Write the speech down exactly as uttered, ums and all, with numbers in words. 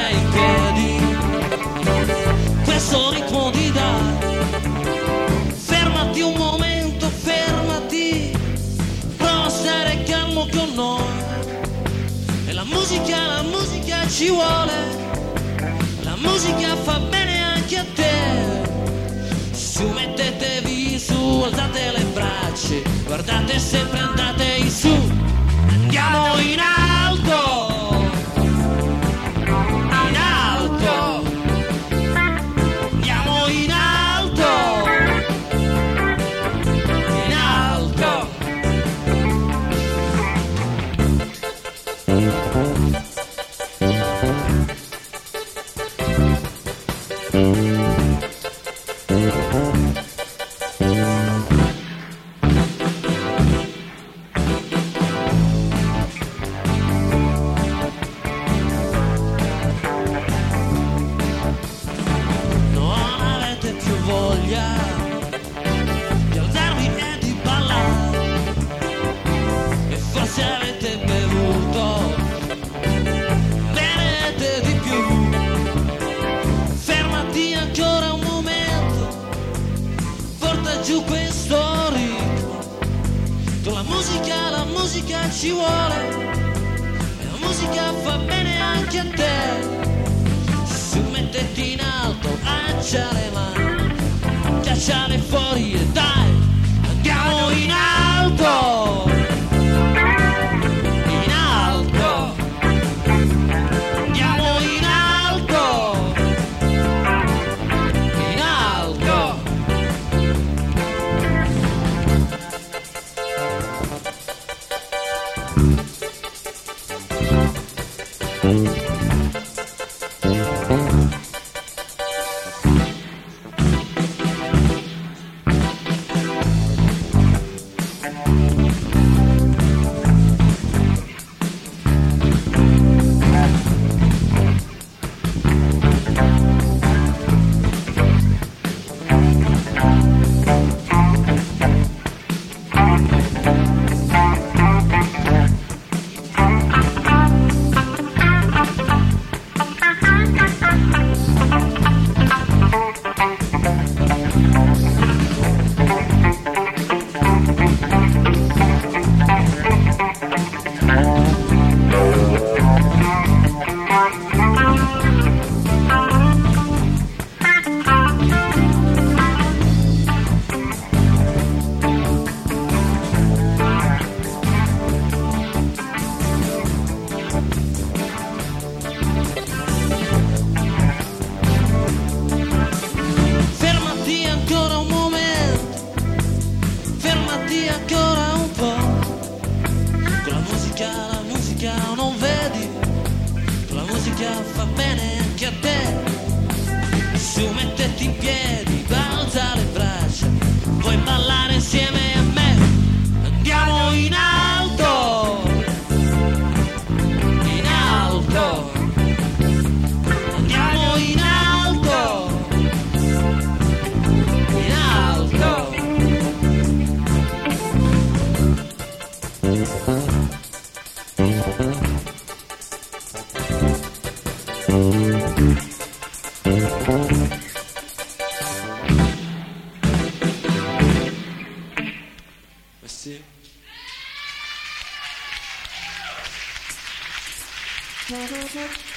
alzare i piedi, questo ritmo ti dà. Fermati un momento, fermati, prova a stare calmo con noi. E la musica, la musica ci vuole, la musica fa bene anche a te. Su, mettetevi su, alzate le braccia, guardate sempre, andate in su, andiamo in alto, in alto, andiamo in alto, in alto. Non avete più voglia di alzarvi e di ballare, e forse avete bevuto, berete di più. Fermati ancora un momento, porta giù questo ritmo. Tu, la musica, la musica ci vuole, e la musica fa bene anche a te. Su, mettiti in alto, alza le mani, cacciale fuori e dai, andiamo in alto, in alto, andiamo in alto, in alto. Fermati ancora un momento, fermati ancora un po'. Con la musica, la musica non vedi, con la musica fa bene anche a te. Su, mettiti in piedi, alza le braccia, vuoi ballare insieme a me? Andiamo in alto, in alto, andiamo in alto, in alto. Merci.